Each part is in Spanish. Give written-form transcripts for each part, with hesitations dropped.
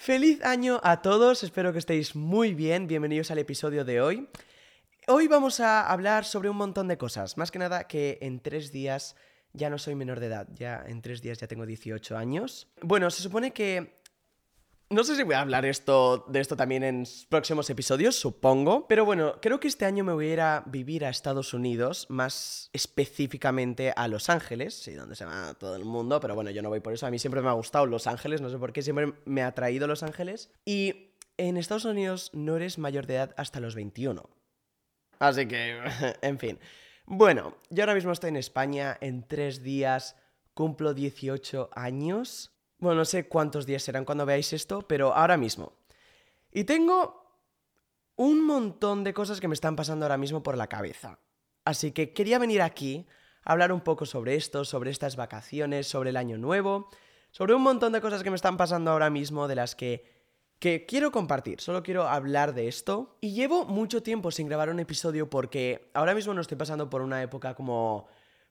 Feliz año a todos, espero que estéis muy bien, bienvenidos al episodio de hoy. Hoy vamos a hablar sobre un montón de cosas, más que nada que en 3 días ya no soy menor de edad, ya en 3 días ya tengo 18 años. Bueno, se supone que... No sé si voy a hablar de esto también en próximos episodios, supongo. Pero bueno, creo que este año me voy a ir a vivir a Estados Unidos, más específicamente a Los Ángeles, sí, donde se va todo el mundo, pero bueno, yo no voy por eso. A mí siempre me ha gustado Los Ángeles, no sé por qué, siempre me ha atraído Los Ángeles. Y en Estados Unidos no eres mayor de edad hasta los 21. Así que, en fin. Bueno, yo ahora mismo estoy en España, en 3 días cumplo 18 años. Bueno, no sé cuántos días serán cuando veáis esto, pero ahora mismo. Y tengo un montón de cosas que me están pasando ahora mismo por la cabeza. Así que quería venir aquí a hablar un poco sobre esto, sobre estas vacaciones, sobre el año nuevo, sobre un montón de cosas que me están pasando ahora mismo de las que quiero compartir. Solo quiero hablar de esto. Y llevo mucho tiempo sin grabar un episodio porque ahora mismo no estoy pasando por una época como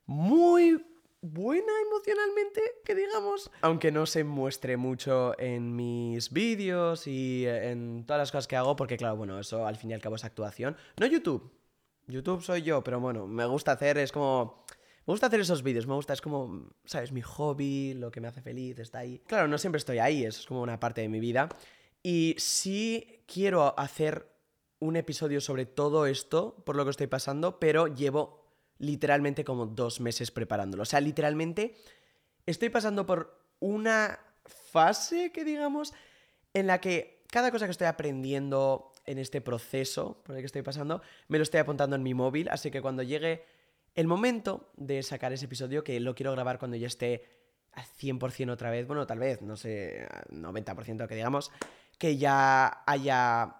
muy buena emocionalmente, que digamos. Aunque no se muestre mucho en mis vídeos y en todas las cosas que hago, porque claro, bueno, eso al fin y al cabo es actuación. No YouTube. YouTube soy yo, pero bueno, me gusta hacer, es como... Me gusta hacer esos vídeos, me gusta, es como, ¿sabes? Mi hobby, lo que me hace feliz, está ahí. Claro, no siempre estoy ahí, eso es como una parte de mi vida. Y sí quiero hacer un episodio sobre todo esto, por lo que estoy pasando, pero llevo literalmente como 2 meses preparándolo. O sea, literalmente estoy pasando por una fase, que digamos, en la que cada cosa que estoy aprendiendo en este proceso por el que estoy pasando, me lo estoy apuntando en mi móvil, así que cuando llegue el momento de sacar ese episodio, que lo quiero grabar cuando ya esté al 100% otra vez, bueno, tal vez, no sé, 90% que digamos, que ya haya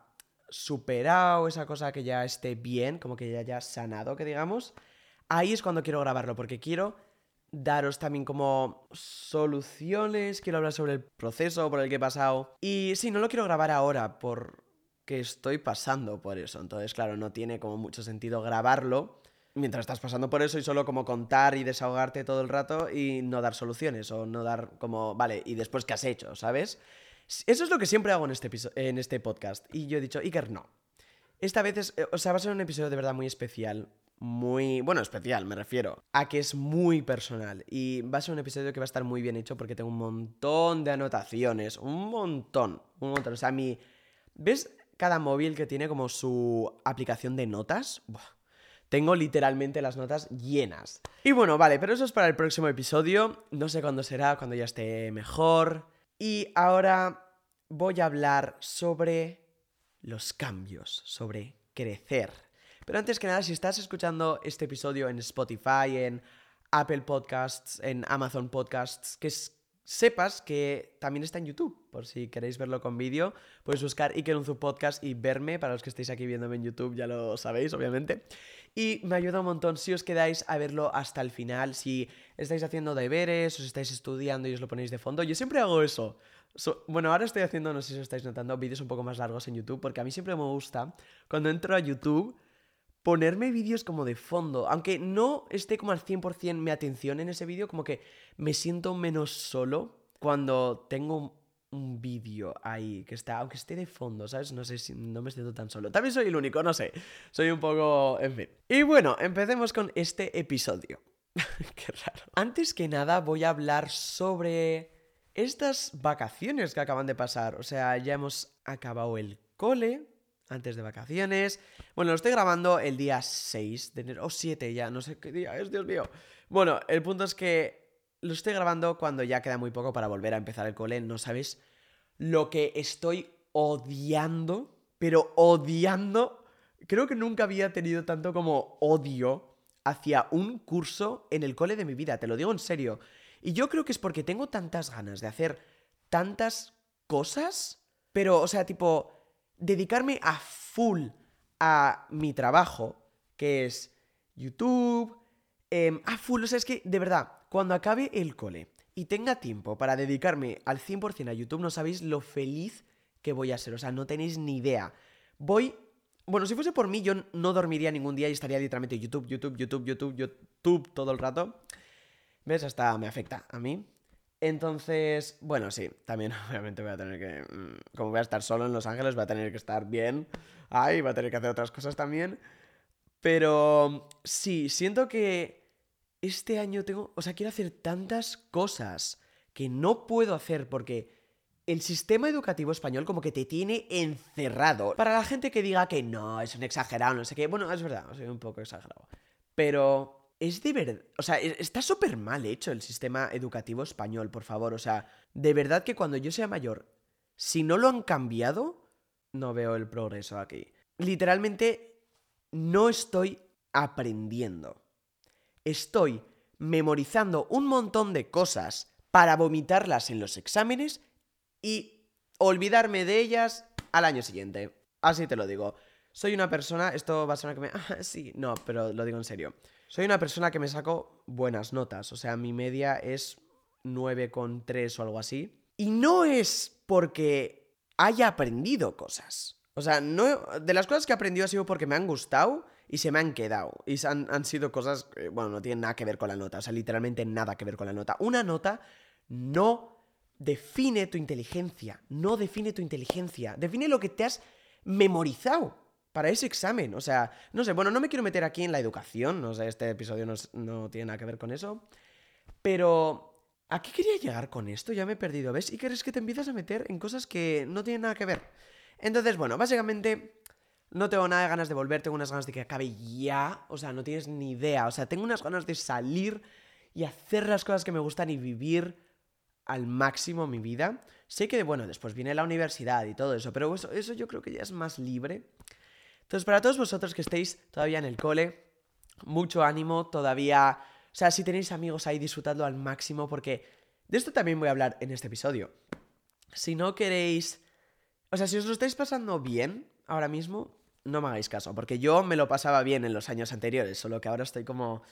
superado esa cosa, que ya esté bien, como que ya haya sanado, que digamos, ahí es cuando quiero grabarlo, porque quiero daros también como soluciones, quiero hablar sobre el proceso por el que he pasado. Y sí, no lo quiero grabar ahora porque estoy pasando por eso, entonces claro, no tiene como mucho sentido grabarlo mientras estás pasando por eso y solo como contar y desahogarte todo el rato y no dar soluciones o no dar como, vale, ¿y después qué has hecho? ¿Sabes? Eso es lo que siempre hago en este podcast. Y yo he dicho, Iker, no. Esta vez o sea, va a ser un episodio de verdad muy especial. Muy, bueno, especial, me refiero a que es muy personal. Y va a ser un episodio que va a estar muy bien hecho porque tengo un montón de anotaciones. Un montón. O sea, ¿ves cada móvil que tiene como su aplicación de notas? Buah. Tengo literalmente las notas llenas. Y bueno, vale, pero eso es para el próximo episodio. No sé cuándo será, cuando ya esté mejor. Y ahora voy a hablar sobre los cambios, sobre crecer. Pero antes que nada, si estás escuchando este episodio en Spotify, en Apple Podcasts, en Amazon Podcasts, sepas que también está en YouTube. Por si queréis verlo con vídeo, podéis buscar Iker Unzu Podcast y verme. Para los que estéis aquí viéndome en YouTube ya lo sabéis, obviamente. Y me ayuda un montón si os quedáis a verlo hasta el final, si estáis haciendo deberes, os estáis estudiando y os lo ponéis de fondo. Yo siempre hago eso. Bueno, ahora estoy haciendo, no sé si os estáis notando, vídeos un poco más largos en YouTube, porque a mí siempre me gusta, cuando entro a YouTube, ponerme vídeos como de fondo. Aunque no esté como al 100% mi atención en ese vídeo, como que me siento menos solo cuando tengo un vídeo ahí que está, aunque esté de fondo, ¿sabes? No sé si no me siento tan solo. También soy el único, no sé. Soy un poco... en fin. Y bueno, empecemos con este episodio. Qué raro. Antes que nada voy a hablar sobre estas vacaciones que acaban de pasar. O sea, ya hemos acabado el cole antes de vacaciones. Bueno, lo estoy grabando el día 6 de enero, o 7 ya, no sé qué día es, Dios mío. Bueno, el punto es que lo estoy grabando cuando ya queda muy poco para volver a empezar el cole. No sabes lo que estoy odiando, pero odiando. Creo que nunca había tenido tanto como odio hacia un curso en el cole de mi vida, te lo digo en serio. Y yo creo que es porque tengo tantas ganas de hacer tantas cosas, pero, o sea, tipo, dedicarme a full a mi trabajo, que es YouTube, a full, o sea, es que, de verdad, cuando acabe el cole y tenga tiempo para dedicarme al 100% a YouTube, no sabéis lo feliz que voy a ser, o sea, no tenéis ni idea. Bueno, si fuese por mí, yo no dormiría ningún día y estaría literalmente YouTube todo el rato. ¿Ves? Hasta me afecta a mí. Entonces, bueno, sí, también obviamente voy a tener que, como voy a estar solo en Los Ángeles, voy a tener que estar bien. Ay, voy a tener que hacer otras cosas también. Pero sí, siento que este año quiero hacer tantas cosas que no puedo hacer porque el sistema educativo español como que te tiene encerrado. Para la gente que diga que no, es un exagerado, no sé qué, bueno, es verdad, soy un poco exagerado. Pero es de verdad, o sea, está súper mal hecho el sistema educativo español, por favor. O sea, de verdad que cuando yo sea mayor, si no lo han cambiado, no veo el progreso aquí. Literalmente, no estoy aprendiendo. Estoy memorizando un montón de cosas para vomitarlas en los exámenes y olvidarme de ellas al año siguiente. Así te lo digo. Soy una persona, esto va a sonar que me... sí, no, pero lo digo en serio. Soy una persona que me saco buenas notas, o sea, mi media es 9,3 o algo así. Y no es porque haya aprendido cosas. O sea, no, de las cosas que he aprendido ha sido porque me han gustado y se me han quedado. Y han sido cosas que, bueno, no tienen nada que ver con la nota. O sea, literalmente nada que ver con la nota. Una nota no define tu inteligencia. No define tu inteligencia. Define lo que te has memorizado para ese examen. O sea, no sé, bueno, no me quiero meter aquí en la educación. No sé, este episodio no tiene nada que ver con eso. Pero ¿a qué quería llegar con esto? Ya me he perdido, ¿ves? Y crees que te empiezas a meter en cosas que no tienen nada que ver. Entonces, bueno, básicamente no tengo nada de ganas de volver, tengo unas ganas de que acabe ya. O sea, no tienes ni idea. O sea, tengo unas ganas de salir y hacer las cosas que me gustan y vivir al máximo mi vida. Sé que, bueno, después viene la universidad y todo eso, pero eso yo creo que ya es más libre. Entonces, para todos vosotros que estéis todavía en el cole, mucho ánimo, todavía... O sea, si tenéis amigos ahí, disfrutadlo al máximo, porque de esto también voy a hablar en este episodio. Si no queréis... O sea, si os lo estáis pasando bien ahora mismo, no me hagáis caso, porque yo me lo pasaba bien en los años anteriores, solo que ahora estoy como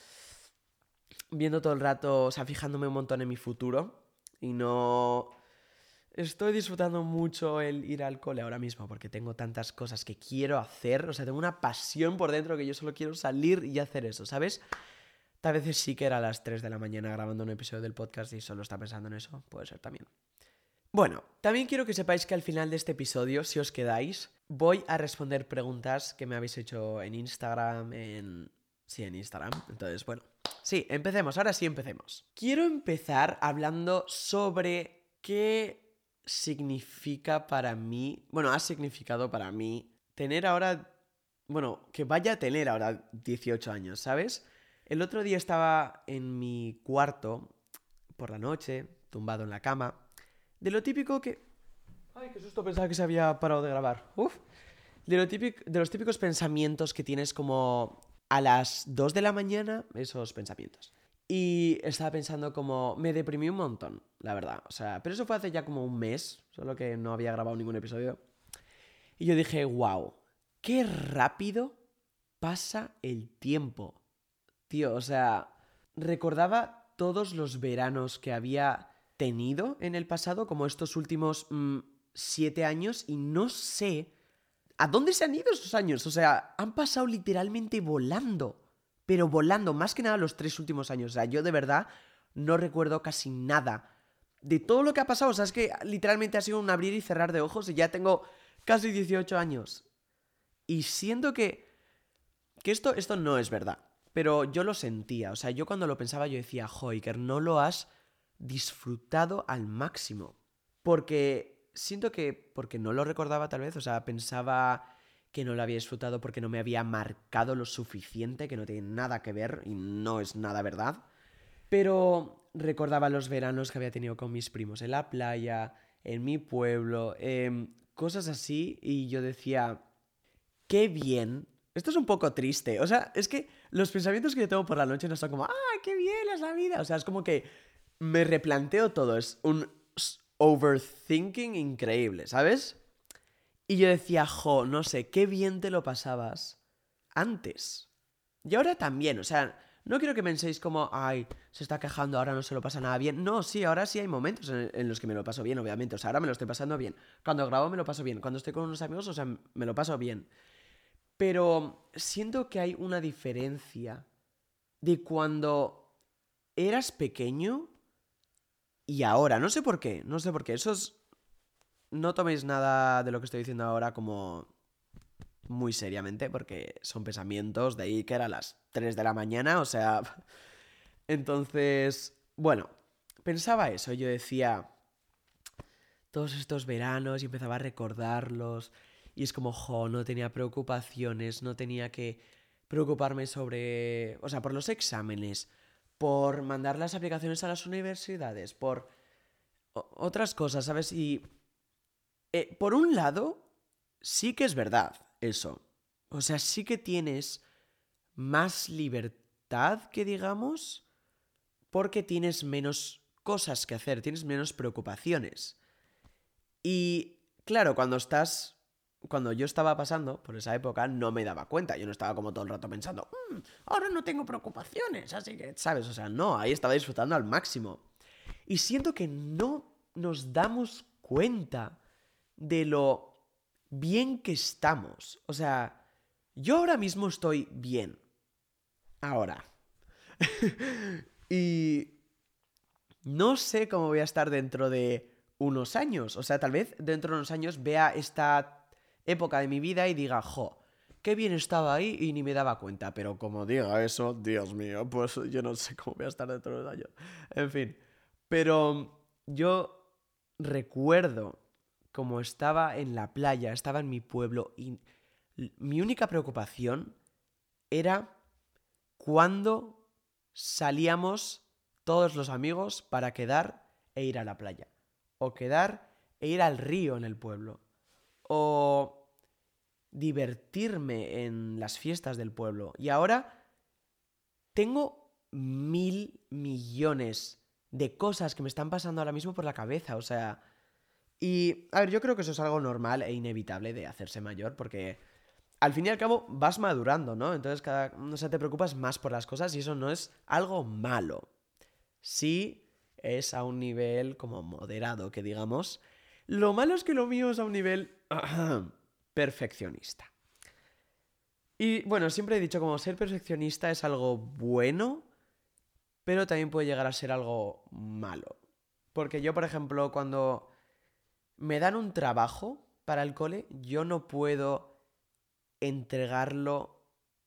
viendo todo el rato, o sea, fijándome un montón en mi futuro y no... Estoy disfrutando mucho el ir al cole ahora mismo porque tengo tantas cosas que quiero hacer, o sea, tengo una pasión por dentro que yo solo quiero salir y hacer eso, ¿sabes? Tal vez sí que era a las 3 de la mañana grabando un episodio del podcast y solo está pensando en eso, puede ser también. Bueno, también quiero que sepáis que al final de este episodio, si os quedáis, voy a responder preguntas que me habéis hecho en Instagram, Sí, en Instagram. Entonces, bueno. Sí, empecemos. Ahora sí empecemos. Quiero empezar hablando sobre qué significa para mí... Bueno, ha significado para mí tener ahora... Bueno, que vaya a tener ahora 18 años, ¿sabes? El otro día estaba en mi cuarto, por la noche, tumbado en la cama... De lo típico que... Ay, qué susto, pensaba que se había parado de grabar. Uf. De los típicos pensamientos que tienes como a las 2 de la mañana, esos pensamientos. Y estaba pensando como... Me deprimí un montón, la verdad. O sea, pero eso fue hace ya como un mes, solo que no había grabado ningún episodio. Y yo dije, wow, qué rápido pasa el tiempo. Tío, o sea, recordaba todos los veranos que había tenido en el pasado, como estos últimos 7 años, y no sé a dónde se han ido esos años. O sea, han pasado literalmente volando, pero volando, más que nada los 3 últimos años. O sea, yo de verdad no recuerdo casi nada de todo lo que ha pasado. O sea, es que literalmente ha sido un abrir y cerrar de ojos y ya tengo casi 18 años. Y siento que esto no es verdad. Pero yo lo sentía, o sea, yo cuando lo pensaba yo decía, jo, Iker, no lo has disfrutado al máximo. Porque siento que, porque no lo recordaba tal vez, o sea, pensaba que no lo había disfrutado porque no me había marcado lo suficiente, que no tiene nada que ver y no es nada verdad. Pero recordaba los veranos que había tenido con mis primos en la playa, en mi pueblo, cosas así, y yo decía, qué bien. Esto es un poco triste. O sea, es que los pensamientos que yo tengo por la noche no son como, qué bien es la vida. O sea, es como que me replanteo todo. Es un overthinking increíble, ¿sabes? Y yo decía, jo, no sé, qué bien te lo pasabas antes. Y ahora también, o sea, no quiero que penséis como, ay, se está quejando, ahora no se lo pasa nada bien. No, sí, ahora sí hay momentos en los que me lo paso bien, obviamente. O sea, ahora me lo estoy pasando bien. Cuando grabo me lo paso bien. Cuando estoy con unos amigos, o sea, me lo paso bien. Pero siento que hay una diferencia de cuando eras pequeño y ahora. No sé por qué. No toméis nada de lo que estoy diciendo ahora como muy seriamente, porque son pensamientos de ahí que era las 3 de la mañana, o sea... Entonces, bueno, pensaba eso, yo decía, todos estos veranos y empezaba a recordarlos y es como, no tenía preocupaciones, no tenía que preocuparme sobre, o sea, por los exámenes, por mandar las aplicaciones a las universidades, por otras cosas, ¿sabes? Y por un lado, sí que es verdad eso. O sea, sí que tienes más libertad que digamos, porque tienes menos cosas que hacer, tienes menos preocupaciones. Y claro, cuando yo estaba pasando por esa época, no me daba cuenta. Yo no estaba como todo el rato pensando, ahora no tengo preocupaciones, así que, ¿sabes? O sea, no, ahí estaba disfrutando al máximo. Y siento que no nos damos cuenta de lo bien que estamos. O sea, yo ahora mismo estoy bien. Ahora. Y no sé cómo voy a estar dentro de unos años. O sea, tal vez dentro de unos años vea esta época de mi vida y diga, qué bien estaba ahí y ni me daba cuenta. Pero como diga eso, Dios mío, pues yo no sé cómo voy a estar dentro de unos años. En fin. Pero yo recuerdo como estaba en la playa, estaba en mi pueblo y mi única preocupación era cuándo salíamos todos los amigos para quedar e ir a la playa. O quedar e ir al río en el pueblo. O divertirme en las fiestas del pueblo. Y ahora tengo 1.000 millones de cosas que me están pasando ahora mismo por la cabeza. O sea... Y, a ver, yo creo que eso es algo normal e inevitable de hacerse mayor, porque al fin y al cabo vas madurando, ¿no? Entonces o sea, te preocupas más por las cosas y eso no es algo malo. Sí es a un nivel como moderado, que digamos. Lo malo es que lo mío es a un nivel perfeccionista. Y bueno, siempre he dicho como ser perfeccionista es algo bueno, pero también puede llegar a ser algo malo. Porque yo, por ejemplo, cuando me dan un trabajo para el cole, yo no puedo entregarlo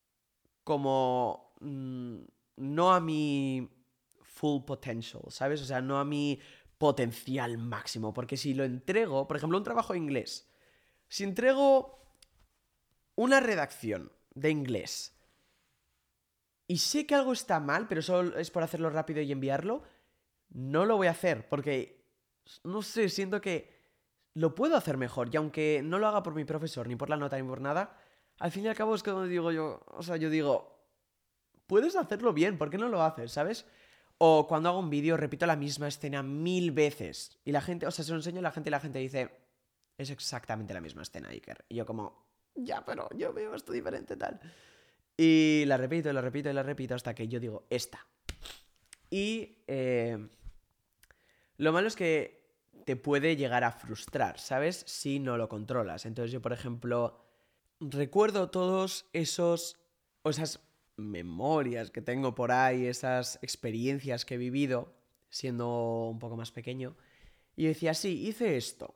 como no a mi full potential, ¿sabes? O sea, no a mi potencial máximo, porque si lo entrego, por ejemplo, un trabajo de inglés, si entrego una redacción de inglés y sé que algo está mal, pero solo es por hacerlo rápido y enviarlo, no lo voy a hacer, porque, no sé, siento que lo puedo hacer mejor, y aunque no lo haga por mi profesor, ni por la nota, ni por nada, al fin y al cabo es como digo yo, o sea, yo digo, puedes hacerlo bien, ¿por qué no lo haces, sabes? O cuando hago un vídeo repito la misma escena 1.000 veces y la gente, o sea, se lo enseño a la gente y la gente dice, es exactamente la misma escena, Iker. Y yo como, ya, pero yo veo esto diferente, tal. Y la repito, y la repito, y la repito hasta que yo digo, esta. Y lo malo es que te puede llegar a frustrar, ¿sabes? Si no lo controlas. Entonces yo, por ejemplo, recuerdo todos esos, o esas memorias que tengo por ahí, esas experiencias que he vivido siendo un poco más pequeño. Y yo decía, sí, hice esto,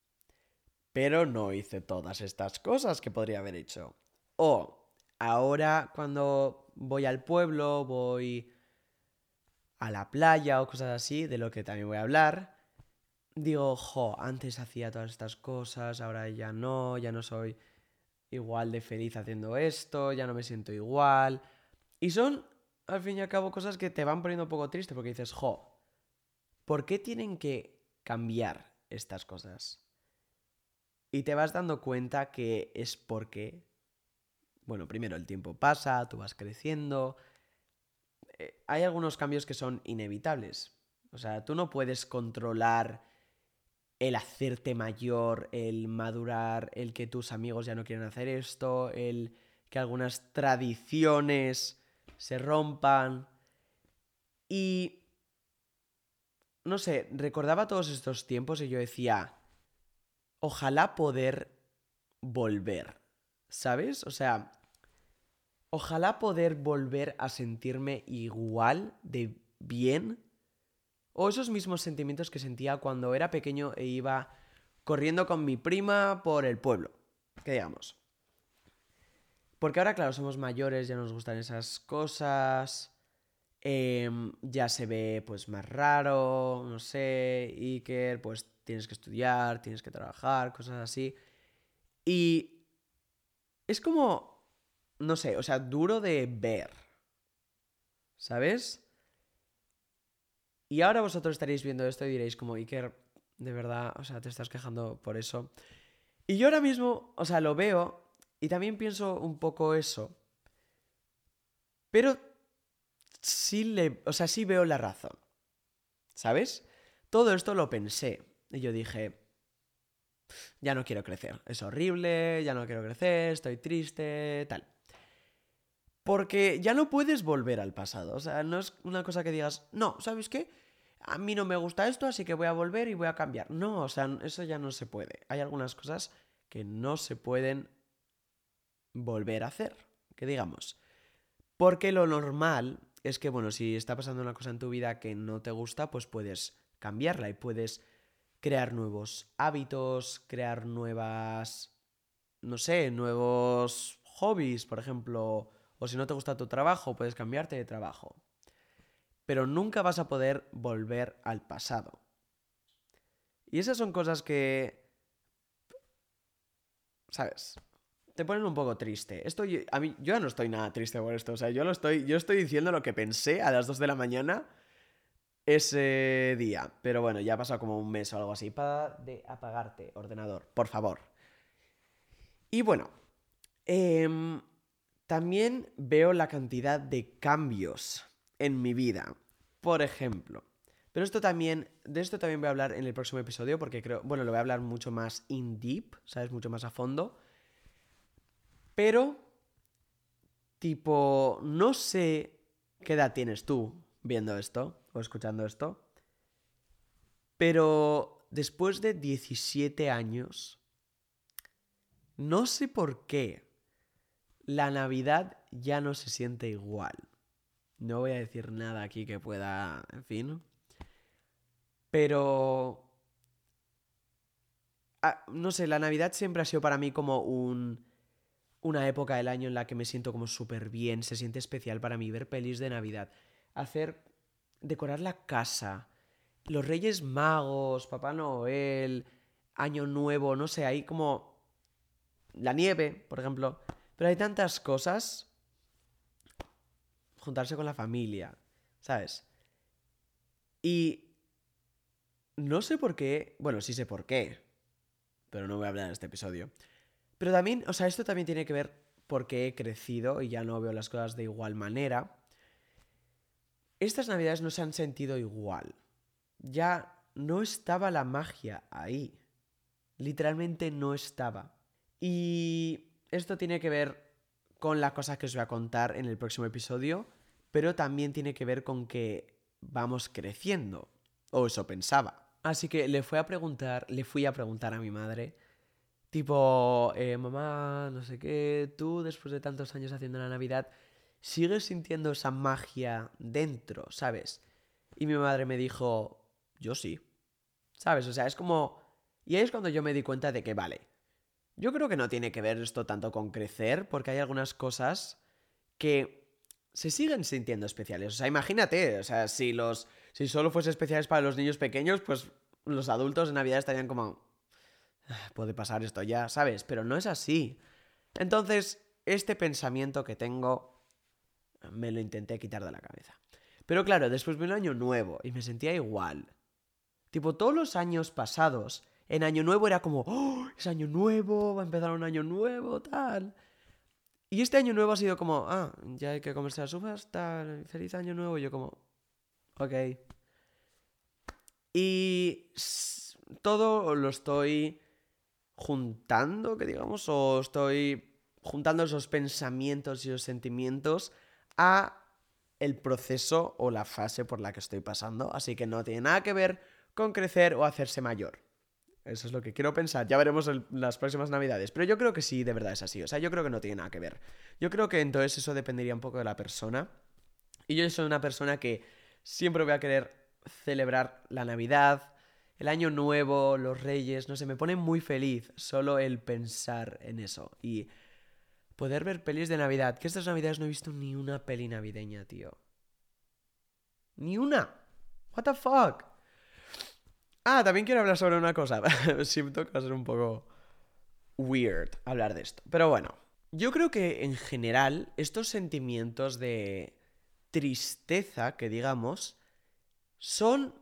pero no hice todas estas cosas que podría haber hecho. O ahora cuando voy al pueblo, voy a la playa o cosas así, de lo que también voy a hablar, digo, antes hacía todas estas cosas, ahora ya no soy igual de feliz haciendo esto, ya no me siento igual. Y son, al fin y al cabo, cosas que te van poniendo un poco triste porque dices, ¿por qué tienen que cambiar estas cosas? Y te vas dando cuenta que es porque, bueno, primero el tiempo pasa, tú vas creciendo, hay algunos cambios que son inevitables. O sea, tú no puedes controlar el hacerte mayor, el madurar, el que tus amigos ya no quieren hacer esto, el que algunas tradiciones se rompan. Y, no sé, recordaba todos estos tiempos y yo decía, ojalá poder volver, ¿sabes? O sea, ojalá poder volver a sentirme igual de bien O esos mismos sentimientos que sentía cuando era pequeño e iba corriendo con mi prima por el pueblo, que digamos. Porque ahora, claro, somos mayores, ya nos gustan esas cosas, ya se ve pues más raro, no sé, Iker, pues tienes que estudiar, tienes que trabajar, cosas así. Y es como, no sé, o sea, duro de ver, ¿sabes? Y ahora vosotros estaréis viendo esto y diréis como, Iker, de verdad, o sea, te estás quejando por eso. Y yo ahora mismo, o sea, lo veo y también pienso un poco eso. Pero sí veo la razón, ¿sabes? Todo esto lo pensé y yo dije, ya no quiero crecer, es horrible, ya no quiero crecer, estoy triste, tal. Porque ya no puedes volver al pasado, o sea, no es una cosa que digas, no, ¿sabes qué? A mí no me gusta esto, así que voy a volver y voy a cambiar. No, o sea, eso ya no se puede. Hay algunas cosas que no se pueden volver a hacer, que digamos. Porque lo normal es que, bueno, si está pasando una cosa en tu vida que no te gusta, pues puedes cambiarla y puedes crear nuevos hábitos, crear nuevas, no sé, nuevos hobbies, por ejemplo, o si no te gusta tu trabajo, puedes cambiarte de trabajo. Pero nunca vas a poder volver al pasado. Y esas son cosas que, ¿sabes? Te ponen un poco triste. Yo ya no estoy nada triste por esto. O sea, yo estoy diciendo lo que pensé a las 2 de la mañana ese día. Pero bueno, ya ha pasado como un mes o algo así. Para de apagarte, ordenador, por favor. Y bueno, em, también veo la cantidad de cambios en mi vida. Por ejemplo. Pero de esto también voy a hablar en el próximo episodio porque creo, bueno, lo voy a hablar mucho más in deep, ¿sabes? Mucho más a fondo. Pero, tipo, no sé qué edad tienes tú viendo esto o escuchando esto, pero después de 17 años, no sé por qué la Navidad ya no se siente igual. No voy a decir nada aquí que pueda, en fin. Pero, no sé, la Navidad siempre ha sido para mí como una época del año en la que me siento como súper bien, se siente especial para mí ver pelis de Navidad, decorar la casa, los Reyes Magos, Papá Noel, Año Nuevo, no sé, hay como la nieve, por ejemplo, pero hay tantas cosas, juntarse con la familia, ¿sabes? Y no sé por qué, bueno, sí sé por qué, pero no voy a hablar en este episodio. Pero también, o sea, esto también tiene que ver porque he crecido y ya no veo las cosas de igual manera. Estas navidades no se han sentido igual. Ya no estaba la magia ahí. Literalmente no estaba. Y esto tiene que ver con la cosa que os voy a contar en el próximo episodio, pero también tiene que ver con que vamos creciendo. O eso pensaba. Así que le fui a preguntar a mi madre, tipo, mamá, no sé qué, tú después de tantos años haciendo la Navidad, ¿sigues sintiendo esa magia dentro, sabes? Y mi madre me dijo, yo sí, ¿sabes? O sea, es como... Y ahí es cuando yo me di cuenta de que, vale, yo creo que no tiene que ver esto tanto con crecer, porque hay algunas cosas que se siguen sintiendo especiales. O sea, imagínate, o sea, si solo fuese especiales para los niños pequeños, pues los adultos en Navidad estarían como, puede pasar esto ya, ¿sabes? Pero no es así. Entonces, este pensamiento que tengo me lo intenté quitar de la cabeza. Pero claro, después vino Año Nuevo y me sentía igual. Tipo, todos los años pasados, en Año Nuevo era como, oh, es Año Nuevo, va a empezar un año nuevo, tal. Y este Año Nuevo ha sido como, ya hay que comerse las uvas, tal, feliz Año Nuevo. Y yo como, ok. Y todo lo estoy juntando, que digamos, o estoy juntando esos pensamientos y esos sentimientos a el proceso o la fase por la que estoy pasando. Así que no tiene nada que ver con crecer o hacerse mayor. Eso es lo que quiero pensar. Ya veremos las próximas navidades. Pero yo creo que sí, de verdad es así. O sea, yo creo que no tiene nada que ver. Yo creo que entonces eso dependería un poco de la persona. Y yo soy una persona que siempre voy a querer celebrar la Navidad, el Año Nuevo, los Reyes, no sé, me pone muy feliz solo el pensar en eso. Y poder ver pelis de Navidad, que estas Navidades no he visto ni una peli navideña, tío. Ni una. What the fuck. Ah, también quiero hablar sobre una cosa. Siento que va a ser un poco weird hablar de esto. Pero bueno, yo creo que en general estos sentimientos de tristeza, que digamos, son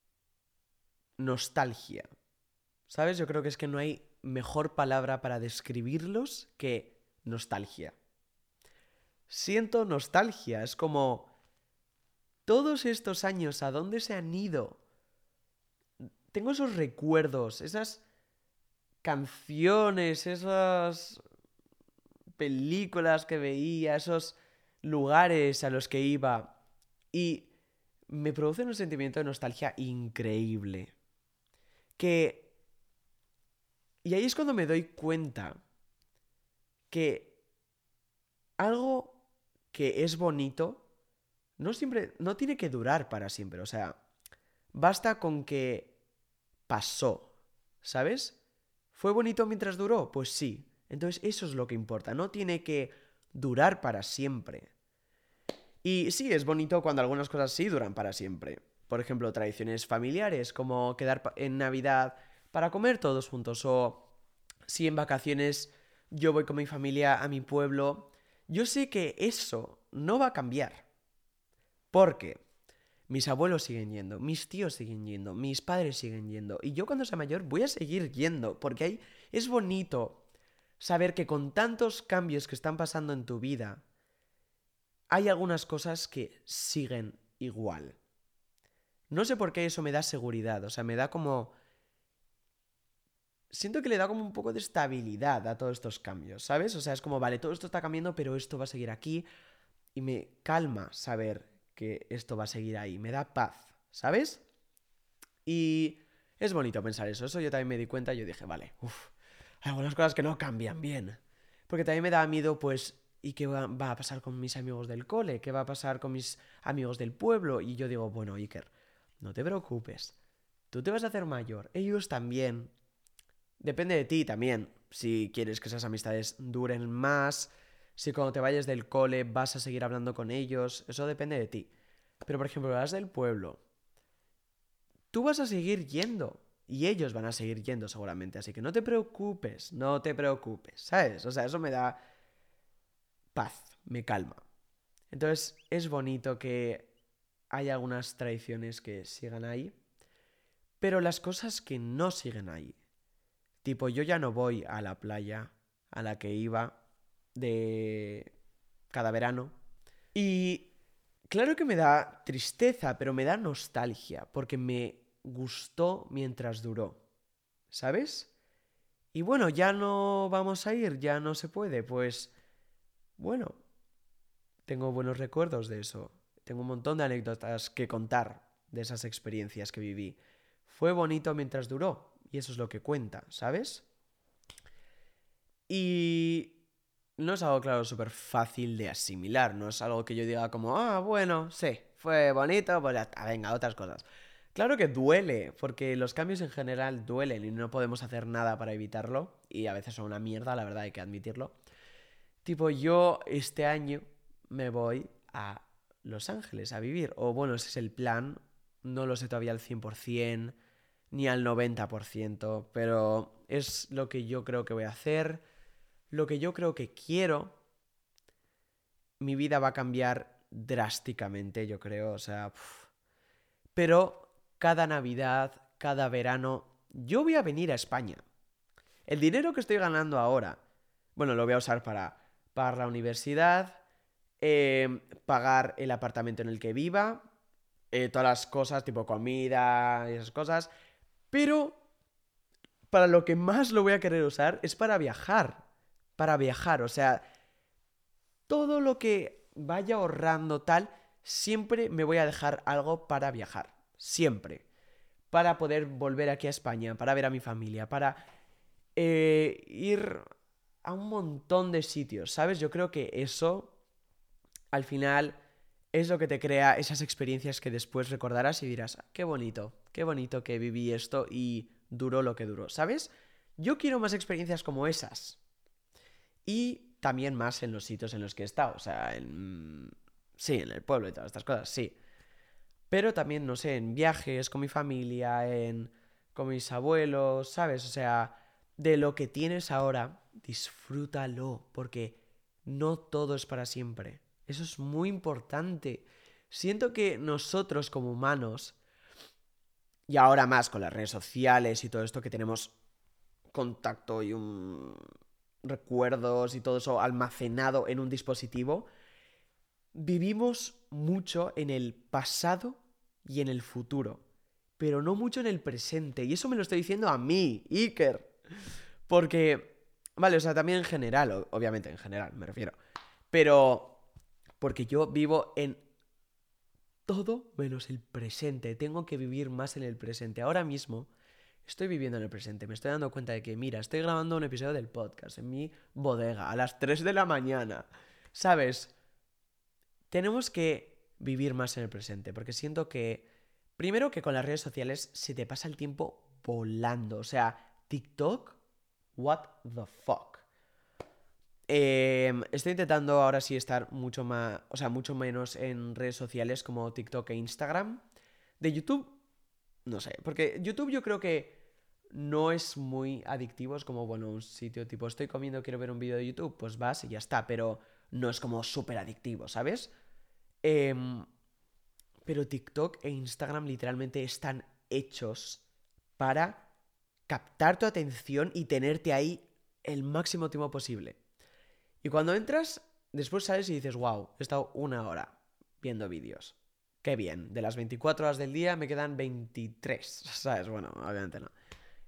nostalgia. ¿Sabes? Yo creo que es que no hay mejor palabra para describirlos que nostalgia. Siento nostalgia, es como todos estos años, ¿a dónde se han ido? Tengo esos recuerdos, esas canciones, esas películas que veía, esos lugares a los que iba y me producen un sentimiento de nostalgia increíble. Que... Y ahí es cuando me doy cuenta que algo que es bonito no siempre, no tiene que durar para siempre. O sea, basta con que pasó, ¿sabes? ¿Fue bonito mientras duró? Pues sí. Entonces eso es lo que importa. No tiene que durar para siempre. Y sí, es bonito cuando algunas cosas sí duran para siempre. Por ejemplo, tradiciones familiares, como quedar en Navidad para comer todos juntos. O si en vacaciones yo voy con mi familia a mi pueblo. Yo sé que eso no va a cambiar. Porque mis abuelos siguen yendo, mis tíos siguen yendo, mis padres siguen yendo. Y yo cuando sea mayor voy a seguir yendo. Porque ahí es bonito saber que con tantos cambios que están pasando en tu vida, hay algunas cosas que siguen igual. No sé por qué eso me da seguridad, o sea, me da como... Siento que le da como un poco de estabilidad a todos estos cambios, ¿sabes? O sea, es como, vale, todo esto está cambiando, pero esto va a seguir aquí. Y me calma saber que esto va a seguir ahí, me da paz, ¿sabes? Y es bonito pensar eso, eso yo también me di cuenta y yo dije, vale, hay algunas cosas que no cambian bien. Porque también me da miedo, pues, ¿y qué va a pasar con mis amigos del cole? ¿Qué va a pasar con mis amigos del pueblo? Y yo digo, bueno, Iker, no te preocupes. Tú te vas a hacer mayor. Ellos también. Depende de ti también. Si quieres que esas amistades duren más. Si cuando te vayas del cole vas a seguir hablando con ellos. Eso depende de ti. Pero por ejemplo, las del pueblo. Tú vas a seguir yendo. Y ellos van a seguir yendo seguramente. Así que no te preocupes. No te preocupes. ¿Sabes? O sea, eso me da paz. Me calma. Entonces es bonito que haya algunas tradiciones que sigan ahí, pero las cosas que no siguen ahí. Tipo, yo ya no voy a la playa a la que iba de cada verano. Y claro que me da tristeza, pero me da nostalgia, porque me gustó mientras duró. ¿Sabes? Y bueno, ya no vamos a ir, ya no se puede. Pues bueno, tengo buenos recuerdos de eso. Tengo un montón de anécdotas que contar de esas experiencias que viví. Fue bonito mientras duró, y eso es lo que cuenta, ¿sabes? Y no es algo, claro, súper fácil de asimilar. No es algo que yo diga como, bueno, sí, fue bonito, pues ya está, venga, otras cosas. Claro que duele, porque los cambios en general duelen y no podemos hacer nada para evitarlo. Y a veces son una mierda, la verdad, hay que admitirlo. Tipo, yo este año me voy a Los Ángeles a vivir. O bueno, ese es el plan. No lo sé todavía al 100% ni al 90%, pero es lo que yo creo que voy a hacer, lo que yo creo que quiero. Mi vida va a cambiar drásticamente, yo creo, o sea... Pero cada Navidad, cada verano, yo voy a venir a España. El dinero que estoy ganando ahora, bueno, lo voy a usar para pagar la universidad, pagar el apartamento en el que viva, todas las cosas, tipo comida y esas cosas. Pero para lo que más lo voy a querer usar es para viajar. Para viajar, o sea, todo lo que vaya ahorrando tal, siempre me voy a dejar algo para viajar. Siempre. Para poder volver aquí a España, para ver a mi familia, para ir a un montón de sitios, ¿sabes? Yo creo que eso, al final, es lo que te crea esas experiencias que después recordarás y dirás, qué bonito que viví esto y duró lo que duró, ¿sabes? Yo quiero más experiencias como esas. Y también más en los sitios en los que he estado, o sea, sí, en el pueblo y todas estas cosas, sí. Pero también, no sé, en viajes con mi familia, con mis abuelos, ¿sabes? O sea, de lo que tienes ahora, disfrútalo, porque no todo es para siempre. Eso es muy importante. Siento que nosotros como humanos, y ahora más con las redes sociales y todo esto que tenemos contacto y recuerdos y todo eso almacenado en un dispositivo, vivimos mucho en el pasado y en el futuro, pero no mucho en el presente. Y eso me lo estoy diciendo a mí, Iker. Porque, vale, o sea, también en general, obviamente en general me refiero. Pero, porque yo vivo en todo menos el presente. Tengo que vivir más en el presente. Ahora mismo estoy viviendo en el presente. Me estoy dando cuenta de que, mira, estoy grabando un episodio del podcast en mi bodega a las 3 de la mañana. ¿Sabes? Tenemos que vivir más en el presente, porque siento que, primero que con las redes sociales se te pasa el tiempo volando. O sea, TikTok, what the fuck. Estoy intentando ahora sí estar mucho más, o sea, mucho menos en redes sociales como TikTok e Instagram. De YouTube, no sé, porque YouTube yo creo que no es muy adictivo, es como, bueno, un sitio tipo, estoy comiendo, quiero ver un vídeo de YouTube, pues vas y ya está, pero no es como súper adictivo, ¿sabes? Em, pero TikTok e Instagram literalmente están hechos para captar tu atención y tenerte ahí el máximo tiempo posible. Y cuando entras, después sales y dices, wow, he estado 1 hora viendo vídeos. Qué bien, de las 24 horas del día me quedan 23, ¿sabes? Bueno, obviamente no.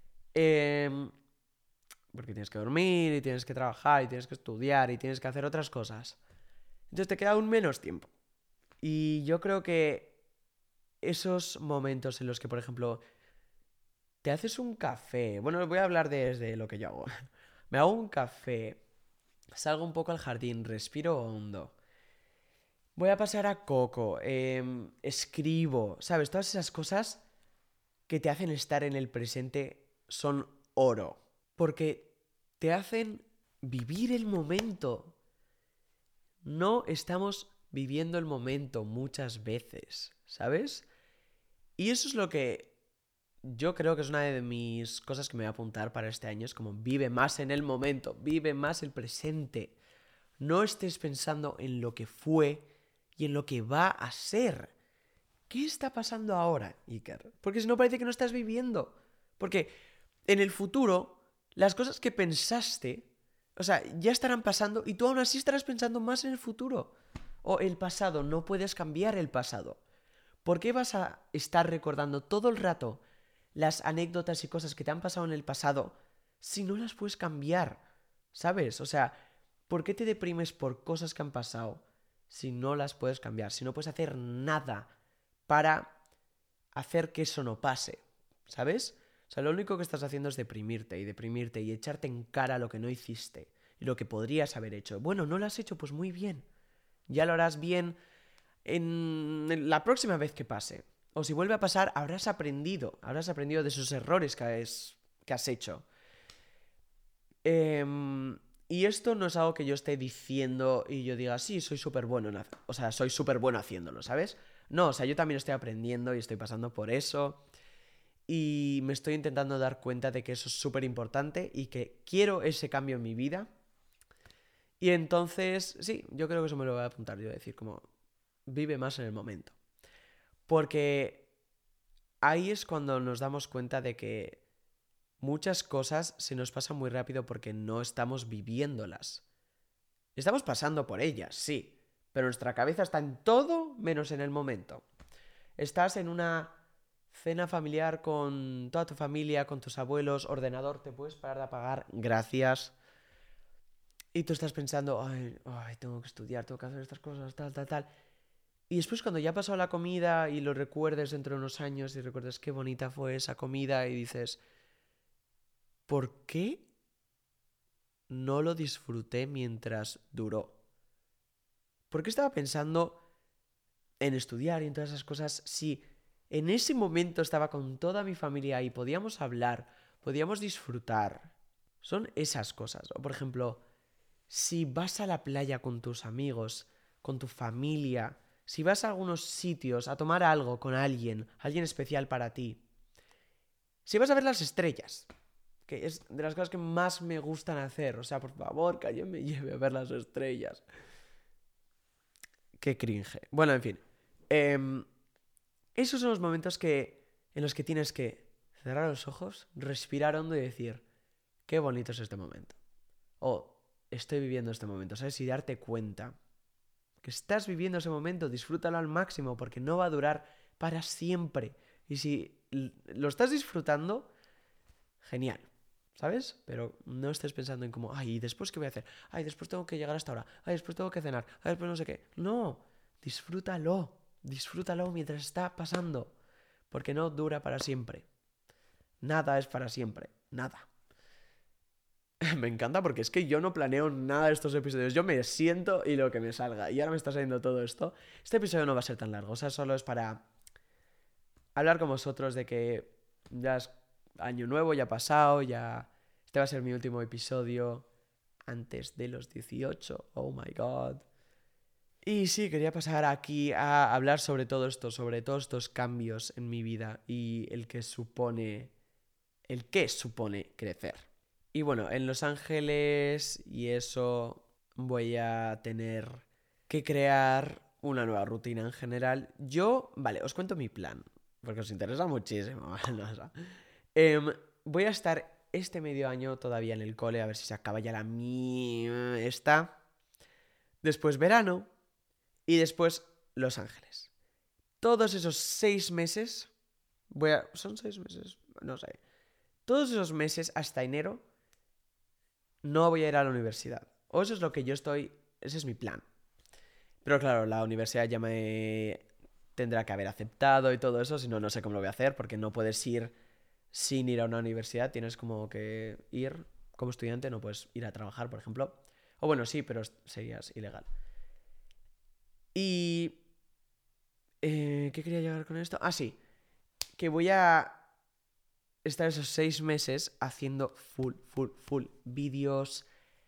Porque tienes que dormir y tienes que trabajar y tienes que estudiar y tienes que hacer otras cosas. Entonces te queda aún menos tiempo. Y yo creo que esos momentos en los que, por ejemplo, te haces un café. Bueno, voy a hablar desde lo que yo hago. Me hago un café, salgo un poco al jardín, respiro hondo. Voy a pasar a Coco, escribo, ¿sabes? Todas esas cosas que te hacen estar en el presente son oro. Porque te hacen vivir el momento. No estamos viviendo el momento muchas veces, ¿sabes? Y eso es lo que yo creo que es una de mis cosas que me voy a apuntar para este año. Es como vive más en el momento, vive más el presente. No estés pensando en lo que fue y en lo que va a ser. ¿Qué está pasando ahora, Iker? Porque si no parece que no estás viviendo. Porque en el futuro, las cosas que pensaste, o sea, ya estarán pasando y tú aún así estarás pensando más en el futuro. O el pasado, no puedes cambiar el pasado. ¿Por qué vas a estar recordando todo el rato las anécdotas y cosas que te han pasado en el pasado si no las puedes cambiar? ¿Sabes? O sea, ¿por qué te deprimes por cosas que han pasado si no las puedes cambiar? Si no puedes hacer nada para hacer que eso no pase. ¿Sabes? O sea, lo único que estás haciendo es deprimirte y echarte en cara lo que no hiciste y lo que podrías haber hecho. Bueno, no lo has hecho, pues muy bien. Ya lo harás bien en la próxima vez que pase. O si vuelve a pasar, habrás aprendido de esos errores que has hecho. Y esto no es algo que yo esté diciendo y yo diga, sí, soy súper bueno, o sea, soy súper bueno haciéndolo, ¿sabes? No, o sea, yo también estoy aprendiendo y estoy pasando por eso. Y me estoy intentando dar cuenta de que eso es súper importante y que quiero ese cambio en mi vida. Y entonces, sí, yo creo que eso me lo voy a apuntar yo, a decir como, vive más en el momento. Porque ahí es cuando nos damos cuenta de que muchas cosas se nos pasan muy rápido porque no estamos viviéndolas. Estamos pasando por ellas, sí, pero nuestra cabeza está en todo menos en el momento. Estás en una cena familiar con toda tu familia, con tus abuelos, ordenador, te puedes parar de apagar, gracias. Y tú estás pensando, ay, tengo que estudiar, tengo que hacer estas cosas, tal, tal, tal. Y después cuando ya ha pasado la comida y lo recuerdes dentro de unos años y recuerdes qué bonita fue esa comida y dices, ¿por qué no lo disfruté mientras duró? ¿Por qué estaba pensando en estudiar y en todas esas cosas, si en ese momento estaba con toda mi familia y podíamos hablar, podíamos disfrutar, son esas cosas. O por ejemplo, si vas a la playa con tus amigos, con tu familia, si vas a algunos sitios a tomar algo con alguien especial para ti, si vas a ver las estrellas, que es de las cosas que más me gustan hacer, o sea, por favor, que alguien me lleve a ver las estrellas. Qué cringe. Bueno, en fin. Esos son los momentos en los que tienes que cerrar los ojos, respirar hondo y decir, qué bonito es este momento. O estoy viviendo este momento, ¿sabes? Y darte cuenta que estás viviendo ese momento, disfrútalo al máximo porque no va a durar para siempre. Y si lo estás disfrutando, genial, ¿sabes? Pero no estés pensando en como, ay, ¿y después qué voy a hacer? Ay, después tengo que llegar hasta ahora. Ay, después tengo que cenar. Ay, después no sé qué. No, disfrútalo. Disfrútalo mientras está pasando. Porque no dura para siempre. Nada es para siempre. Nada. Me encanta porque es que yo no planeo nada de estos episodios. Yo me siento y lo que me salga. Y ahora me está saliendo todo esto. Este episodio no va a ser tan largo. O sea, solo es para hablar con vosotros de que ya es año nuevo, ya ha pasado, ya... Este va a ser mi último episodio antes de los 18. Oh my god. Y sí, quería pasar aquí a hablar sobre todo esto, sobre todos estos cambios en mi vida y el que supone crecer. Y bueno, en Los Ángeles y eso voy a tener que crear una nueva rutina en general. Vale, os cuento mi plan, porque os interesa muchísimo. ¿No? O sea, voy a estar este medio año todavía en el cole, a ver si se acaba ya la esta. Después verano y después Los Ángeles. Todos esos 6 meses, ¿son 6 meses? No sé. Todos esos meses hasta enero no voy a ir a la universidad. O eso es lo que yo estoy... Ese es mi plan. Pero claro, la universidad ya me tendrá que haber aceptado y todo eso, si no, no sé cómo lo voy a hacer, porque no puedes ir sin ir a una universidad, tienes como que ir como estudiante, no puedes ir a trabajar, por ejemplo. O bueno, sí, pero serías ilegal. Y... ¿qué quería llegar con esto? Ah, sí. Que voy a estar esos 6 meses haciendo full vídeos,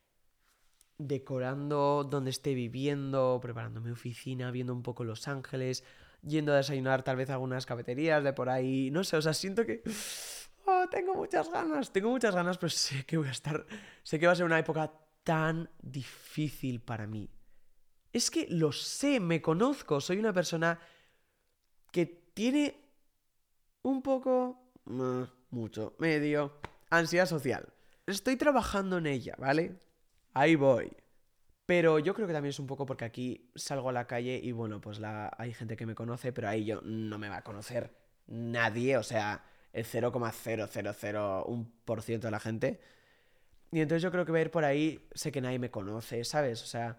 decorando donde esté viviendo, preparando mi oficina, viendo un poco Los Ángeles, yendo a desayunar tal vez a algunas cafeterías de por ahí, no sé, o sea, siento que tengo muchas ganas, pero sé que va a ser una época tan difícil para mí. Es que lo sé, me conozco, soy una persona que tiene un poco, mucho, medio, ansiedad social. Estoy trabajando en ella, ¿vale? Ahí voy. Pero yo creo que también es un poco porque aquí salgo a la calle y bueno, pues hay gente que me conoce, pero ahí yo no me va a conocer nadie, o sea, el 0,0001% de la gente. Y entonces yo creo que voy a ir por ahí, sé que nadie me conoce, ¿sabes? O sea,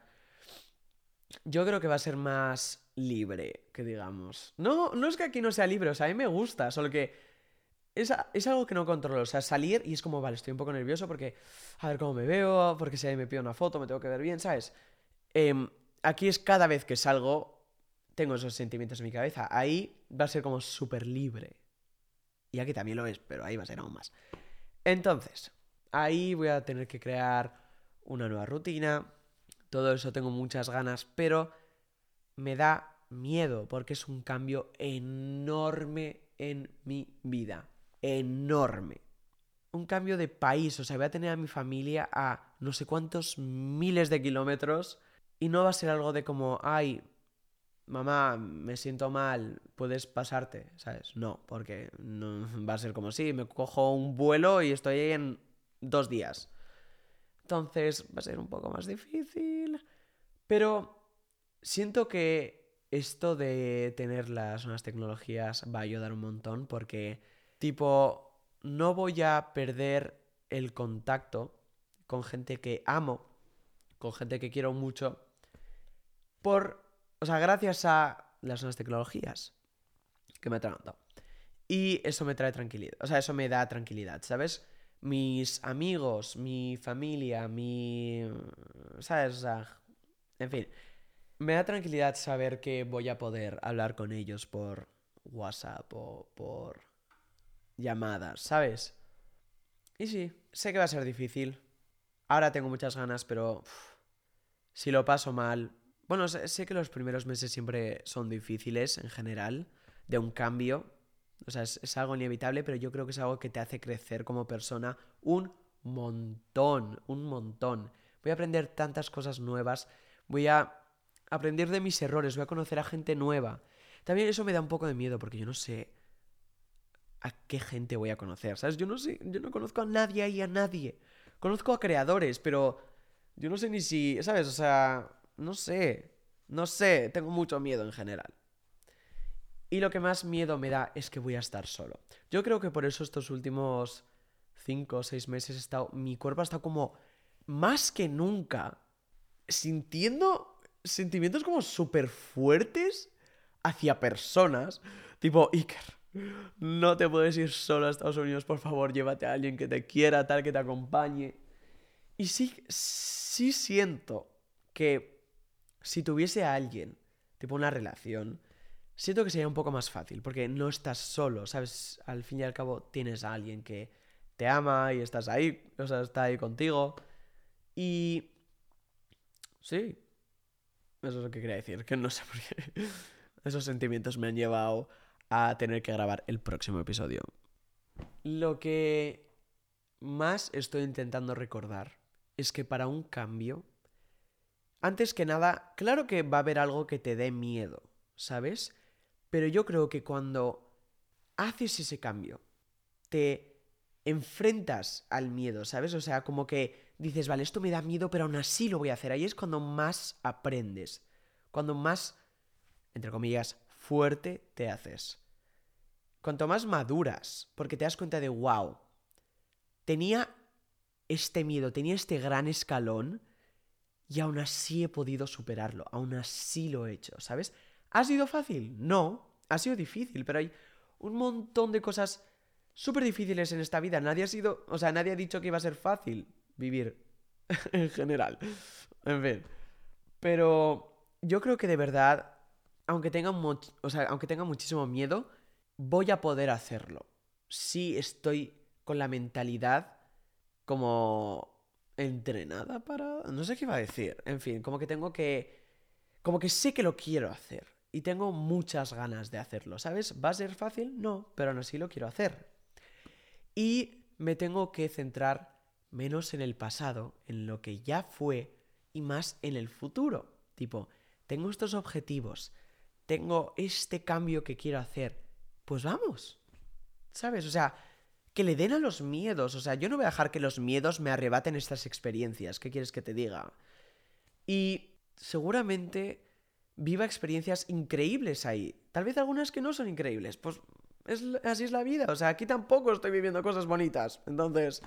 yo creo que va a ser más libre, que digamos. No, no es que aquí no sea libre, o sea, a mí me gusta, solo que es algo que no controlo, o sea, salir y es como, vale, estoy un poco nervioso porque a ver cómo me veo, porque si alguien me pide una foto me tengo que ver bien, ¿sabes? Aquí es cada vez que salgo, tengo esos sentimientos en mi cabeza. Ahí va a ser como súper libre. Y aquí también lo es, pero ahí va a ser aún más. Entonces, ahí voy a tener que crear una nueva rutina. Todo eso tengo muchas ganas, pero me da miedo porque es un cambio enorme en mi vida. Enorme. Un cambio de país, o sea, voy a tener a mi familia a no sé cuántos miles de kilómetros y no va a ser algo de como, ay, mamá, me siento mal, puedes pasarte, ¿sabes? No, porque no, va a ser como si me cojo un vuelo y estoy ahí en 2 días. Entonces va a ser un poco más difícil, pero siento que esto de tener las nuevas tecnologías va a ayudar un montón porque, tipo, no voy a perder el contacto con gente que amo, con gente que quiero mucho, o sea, gracias a las nuevas tecnologías que me traen. Y eso me trae tranquilidad, o sea, eso me da tranquilidad, ¿sabes? Mis amigos, mi familia, ¿sabes? O sea, en fin. me da tranquilidad saber que voy a poder hablar con ellos por WhatsApp o por llamadas, ¿sabes? Y sí, sé que va a ser difícil. Ahora tengo muchas ganas, pero si lo paso mal... Bueno, sé que los primeros meses siempre son difíciles en general, de un cambio. O sea, es algo inevitable, pero yo creo que es algo que te hace crecer como persona un montón, un montón. Voy a aprender tantas cosas nuevas, voy a aprender de mis errores, voy a conocer a gente nueva. También eso me da un poco de miedo, porque yo no sé a qué gente voy a conocer, ¿sabes? Yo no sé, yo no conozco a nadie ahí, a nadie. Conozco a creadores, pero yo no sé ni si, ¿sabes? O sea, no sé, tengo mucho miedo en general. Y lo que más miedo me da es que voy a estar solo. Yo creo que por eso estos últimos 5 o 6 meses he estado, mi cuerpo ha estado como más que nunca sintiendo sentimientos como súper fuertes hacia personas. Tipo, Iker, no te puedes ir solo a Estados Unidos, por favor, llévate a alguien que te quiera, tal, que te acompañe. Y sí siento que si tuviese a alguien, tipo una relación, siento que sería un poco más fácil, porque no estás solo, ¿sabes? Al fin y al cabo tienes a alguien que te ama y estás ahí, o sea, está ahí contigo. Y sí, eso es lo que quería decir, que no sé por qué esos sentimientos me han llevado a tener que grabar el próximo episodio. Lo que más estoy intentando recordar es que para un cambio, antes que nada, claro que va a haber algo que te dé miedo, ¿sabes? Pero yo creo que cuando haces ese cambio, te enfrentas al miedo, ¿sabes? O sea, como que dices, vale, esto me da miedo, pero aún así lo voy a hacer. Ahí es cuando más aprendes, cuando más, entre comillas, fuerte te haces. Cuanto más maduras, porque te das cuenta de, wow, tenía este miedo, tenía este gran escalón y aún así he podido superarlo, aún así lo he hecho, ¿sabes? ¿Ha sido fácil? No, ha sido difícil, pero hay un montón de cosas súper difíciles en esta vida. Nadie ha sido, o sea, nadie ha dicho que iba a ser fácil vivir en general. En fin, pero yo creo que de verdad, aunque tenga muchísimo miedo, voy a poder hacerlo. Si estoy con la mentalidad como entrenada para... No sé qué iba a decir. En fin, como que tengo que... Como que sé que lo quiero hacer. Y tengo muchas ganas de hacerlo, ¿sabes? ¿Va a ser fácil? No, pero aún así lo quiero hacer. Y me tengo que centrar menos en el pasado, en lo que ya fue, y más en el futuro. Tipo, tengo estos objetivos, tengo este cambio que quiero hacer. Pues vamos, ¿sabes? O sea, que le den a los miedos. O sea, yo no voy a dejar que los miedos me arrebaten estas experiencias. ¿Qué quieres que te diga? Y seguramente viva experiencias increíbles ahí. Tal vez algunas que no son increíbles. Pues así es la vida. O sea, aquí tampoco estoy viviendo cosas bonitas. Entonces...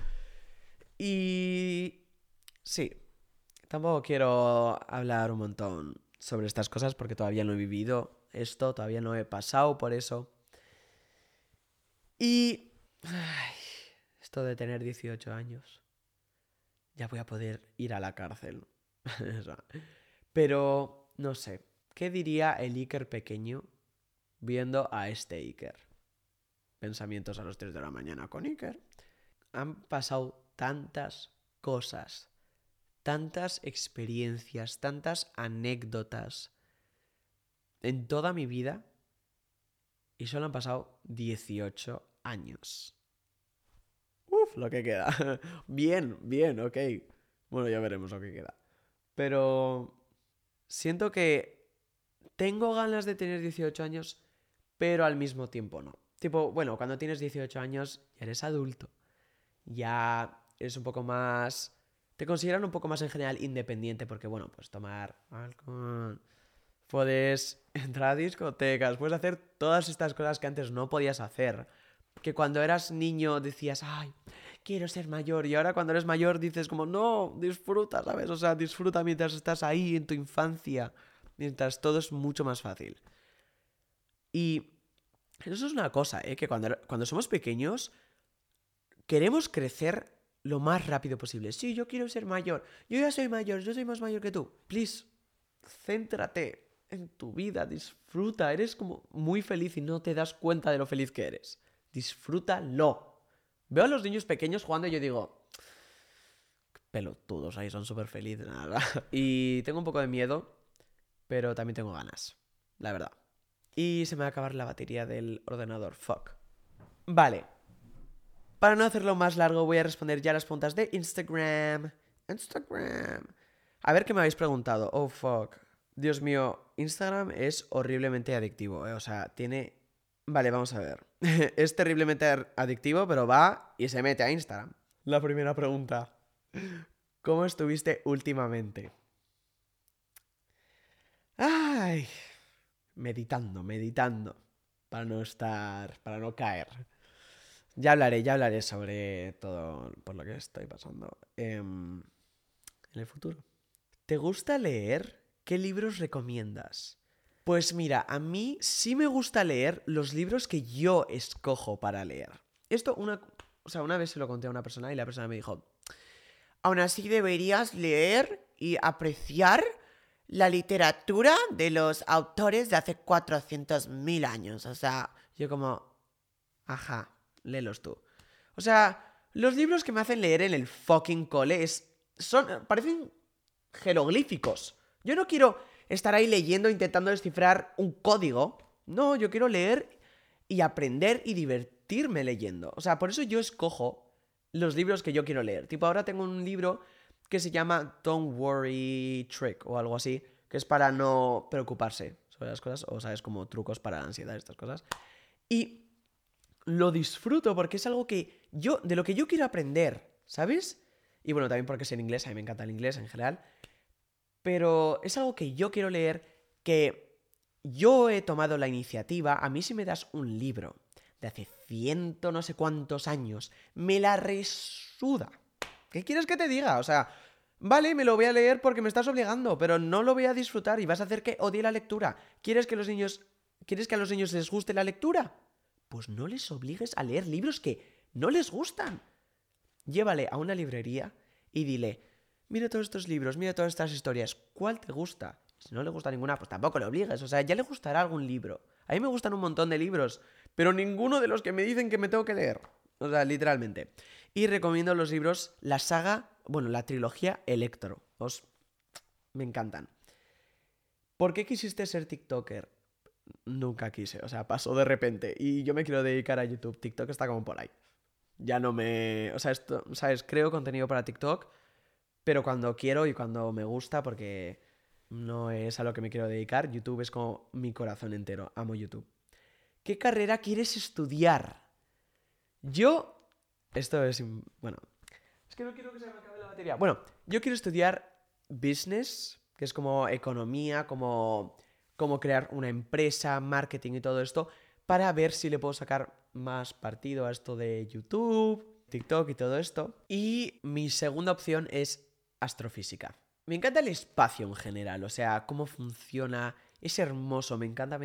Y... Sí. Tampoco quiero hablar un montón sobre estas cosas porque todavía no he vivido esto, todavía no he pasado por eso. Y... Ay, esto de tener 18 años. Ya voy a poder ir a la cárcel. Pero, no sé. ¿Qué diría el Iker pequeño viendo a este Iker? Pensamientos a las 3 de la mañana con Iker. Han pasado tantas cosas, tantas experiencias, tantas anécdotas en toda mi vida y solo han pasado 18 años. Uf, lo que queda. Bien, ok. Bueno, ya veremos lo que queda. Pero siento que tengo ganas de tener 18 años, pero al mismo tiempo no. Tipo, bueno, cuando tienes 18 años ya eres adulto. Ya eres un poco más... Te consideran un poco más en general independiente porque, bueno, pues tomar alcohol, puedes entrar a discotecas, puedes hacer todas estas cosas que antes no podías hacer. Que cuando eras niño decías, ay, quiero ser mayor. Y ahora cuando eres mayor dices como, no, disfruta, ¿sabes? O sea, disfruta mientras estás ahí en tu infancia. Mientras todo es mucho más fácil. Y eso es una cosa, ¿eh? Que cuando somos pequeños queremos crecer lo más rápido posible. Sí, yo quiero ser mayor. Yo ya soy mayor, yo soy más mayor que tú. Please. céntrate en tu vida, disfruta. Eres como muy feliz y no te das cuenta de lo feliz que eres. Disfrútalo. Veo a los niños pequeños jugando y yo digo, pelotudos ahí, son súper felices, nada. Y tengo un poco de miedo, pero también tengo ganas, la verdad. Y se me va a acabar la batería del ordenador, fuck. Vale. Para no hacerlo más largo, voy a responder ya las preguntas de Instagram. A ver qué me habéis preguntado. Oh, fuck. Dios mío, Instagram es horriblemente adictivo, ¿eh? O sea, tiene... Vale, vamos a ver. Es terriblemente adictivo, pero va y se mete a Instagram. La primera pregunta. ¿Cómo estuviste últimamente? Ay, meditando. Para no caer. Ya hablaré sobre todo por lo que estoy pasando en el futuro. ¿Te gusta leer? ¿Qué libros recomiendas? Pues mira, a mí sí me gusta leer los libros que yo escojo para leer. Esto una vez se lo conté a una persona y la persona me dijo, aún así deberías leer y apreciar la literatura de los autores de hace 400.000 años. O sea, yo como, ajá, léelos tú. O sea, los libros que me hacen leer en el fucking cole parecen jeroglíficos. Yo no quiero estar ahí leyendo, intentando descifrar un código. No, yo quiero leer y aprender y divertirme leyendo. O sea, por eso yo escojo los libros que yo quiero leer. Tipo, ahora tengo un libro que se llama Don't Worry Trick o algo así, que es para no preocuparse sobre las cosas, o sabes, como trucos para la ansiedad, estas cosas. Y lo disfruto porque es algo de lo que yo quiero aprender, ¿sabes? Y bueno, también porque es en inglés, a mí me encanta el inglés en general. Pero es algo que yo quiero leer, que yo he tomado la iniciativa. A mí si me das un libro de hace ciento no sé cuántos años, me la resuda. ¿Qué quieres que te diga? O sea, vale, me lo voy a leer porque me estás obligando, pero no lo voy a disfrutar y vas a hacer que odie la lectura. ¿Quieres que a los niños les guste la lectura? Pues no les obligues a leer libros que no les gustan. Llévale a una librería y dile, mira todos estos libros, mira todas estas historias, ¿cuál te gusta? Si no le gusta ninguna, pues tampoco le obligues, o sea, ya le gustará algún libro. A mí me gustan un montón de libros, pero ninguno de los que me dicen que me tengo que leer. O sea, literalmente. Y recomiendo los libros, la trilogía Electro. Me encantan. ¿Por qué quisiste ser TikToker? Nunca quise, o sea, pasó de repente. Y yo me quiero dedicar a YouTube. TikTok está como por ahí. Ya no me... O sea, esto, ¿sabes? Creo contenido para TikTok, pero cuando quiero y cuando me gusta, porque no es a lo que me quiero dedicar. YouTube es como mi corazón entero. Amo YouTube. ¿Qué carrera quieres estudiar? Yo... Esto es... Bueno, es que no quiero que se me acabe la batería. Bueno, yo quiero estudiar business, que es como economía, como crear una empresa, marketing y todo esto, para ver si le puedo sacar más partido a esto de YouTube, TikTok y todo esto. Y mi segunda opción es astrofísica. Me encanta el espacio en general, o sea, cómo funciona, es hermoso, me encanta.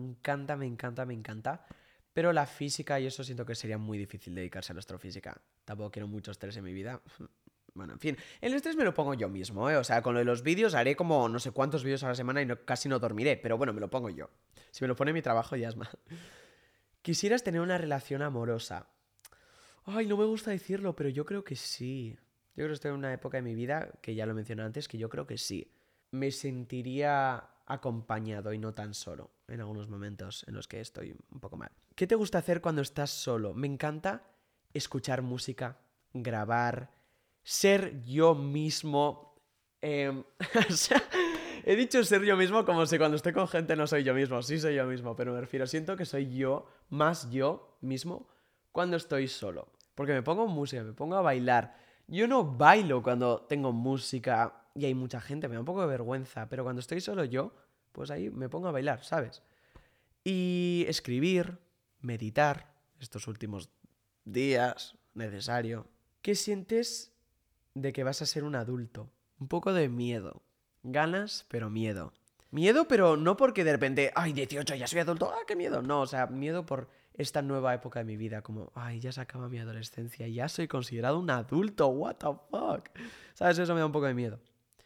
Pero la física y eso siento que sería muy difícil dedicarse a la astrofísica. Tampoco quiero mucho estrés en mi vida. Bueno, en fin, el estrés me lo pongo yo mismo, ¿eh? O sea, con lo de los vídeos haré como no sé cuántos vídeos a la semana y casi no dormiré, pero bueno, me lo pongo yo. Si me lo pone mi trabajo ya es más. ¿Quisieras tener una relación amorosa? Ay, no me gusta decirlo, pero yo creo que sí. Yo creo que estoy en una época de mi vida, que ya lo mencioné antes, que yo creo que sí. Me sentiría acompañado y no tan solo en algunos momentos en los que estoy un poco mal. ¿Qué te gusta hacer cuando estás solo? Me encanta escuchar música, grabar, ser yo mismo. O sea, he dicho ser yo mismo como si cuando estoy con gente no soy yo mismo. Sí soy yo mismo, pero me refiero, siento que soy más yo mismo cuando estoy solo. Porque me pongo música, me pongo a bailar. Yo no bailo cuando tengo música y hay mucha gente, me da un poco de vergüenza. Pero cuando estoy solo yo, pues ahí me pongo a bailar, ¿sabes? Y escribir, meditar, estos últimos días, necesario. ¿Qué sientes de que vas a ser un adulto? Un poco de miedo. Ganas, pero miedo. Miedo, pero no porque de repente, ay, 18, ya soy adulto, ah, qué miedo. No, o sea, miedo por esta nueva época de mi vida, como, ay, ya se acaba mi adolescencia, ya soy considerado un adulto, what the fuck. ¿Sabes? Eso me da un poco de miedo.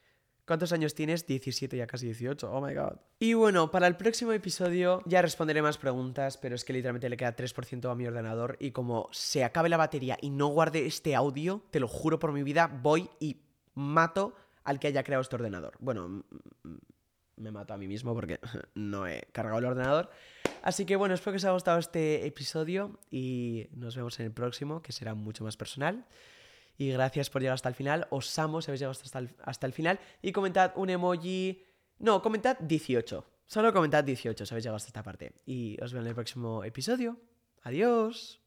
¿Cuántos años tienes? 17, ya casi 18. Oh my god. Y bueno, para el próximo episodio ya responderé más preguntas, pero es que literalmente le queda 3% a mi ordenador y como se acabe la batería y no guarde este audio, te lo juro por mi vida, voy y mato al que haya creado este ordenador. Bueno, me mato a mí mismo porque no he cargado el ordenador. Así que bueno, espero que os haya gustado este episodio y nos vemos en el próximo, que será mucho más personal. Y gracias por llegar hasta el final. Os amo si habéis llegado hasta el final. Y comentad un emoji... No, comentad 18. Solo comentad 18 si habéis llegado hasta esta parte. Y os veo en el próximo episodio. Adiós.